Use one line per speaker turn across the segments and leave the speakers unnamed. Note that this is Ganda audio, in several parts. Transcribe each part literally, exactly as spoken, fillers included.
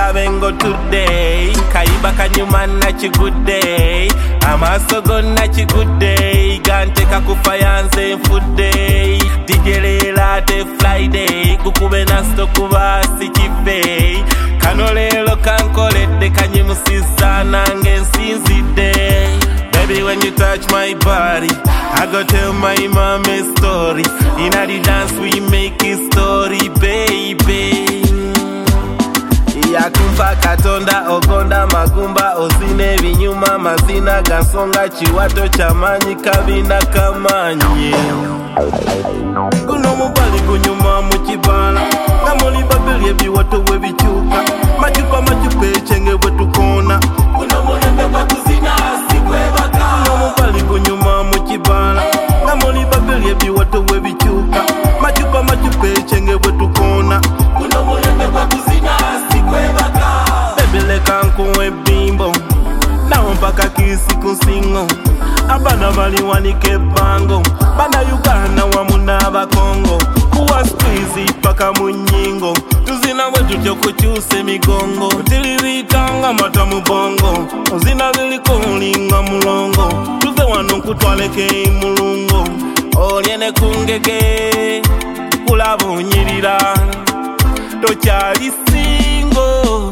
kulabengo today Kaiba kanyuma nachigudde Amaso gonna chigudde Ganteka kufayanze mfudde Digelela te Friday Kukube nasto kuba sikife Kano lelo kankoledde kanyimusisa nange nsinzidde Baby, when you touch my body, I go tell my mom a story. In the dance we make a story, baby. Yakumpa katonda ogonda magumba ozine vinyuma mazina gansonga chiwato chamanyi kabina kamanye. Guno mubali gunyuma mukibala Namoli babeli ebiwato webichuka Machupa machupa echenge wetukona Guno mulembe bakuzina sikwebaka Guno mubali gunyuma mukibala Namoli babeli ebiwato webichuka Machupa machupa echenge wetukona Guno mulembe bakuzina sikwebaka Bebele kankuwe bimbo Nawo mpaka kisi kusingo Abana bali wanike bango Bana Uganda wamuna abakongo Kuwa squeezy paka munyingo Tuzina wetu choko chuse migongo Tilivitanga mata mubongo Uzina ziliko ulinga mulongo Tuze wano kutwaleke mulungo Oliene kungeke Kulabu nyirira Tochali singo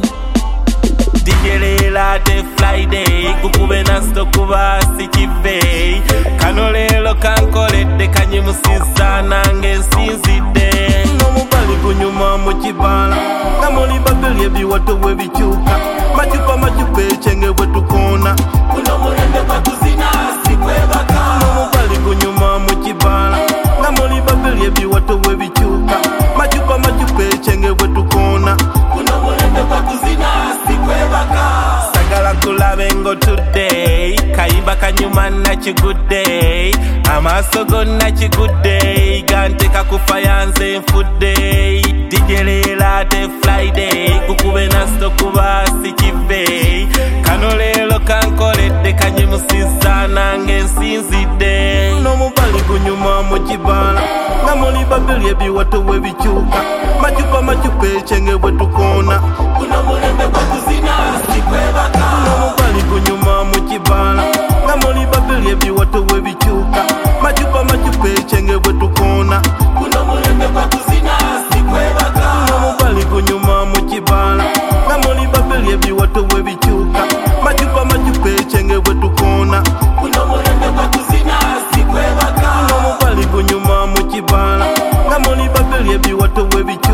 Digelela te Friday Kukube nasto kuba sikive Kano lelo kankoledde kanyimusisa nange nsinzidde Nomubali gunyuma mukibala Namoli babeli ebiwato webichuka Machupa machupa echenge wetukona Kuno mulembe bakuzina sikwebaka Nomubali gunyuma mukibala Namoli babeli ebiwato webichuka Machupa machupa echenge wetukona Kuno mulembe bakuzina sikwebaka Sagala kulabengo today Kaiba kanyuma nachigudde Amaso gonna chigudde Ganteka kufayanze mfudde Digelela te Friday Kukube nasto kuba sikive Kano lelo kankoledde kanyimusisa nange nsinzidde Nomubali gunyuma mukibala Namoli babeli ebiwato webichuka Machupa machupa echenge wetukona Kuno mulembe bakuzina sikwebaka Nomubali gunyuma mukibala Namoli babeli ebiwato webichuka Machupa machupa echenge wetukona Kuno mulembe bakuzina sikwebaka Nomubali gunyuma mukibala Namoli babeli ebiwato webichuka Machupa machupa echenge wetukona Kuno mulembe bakuzina sikwebaka Nomubali gunyuma mukibala Namoli babeli ebiwato webichuka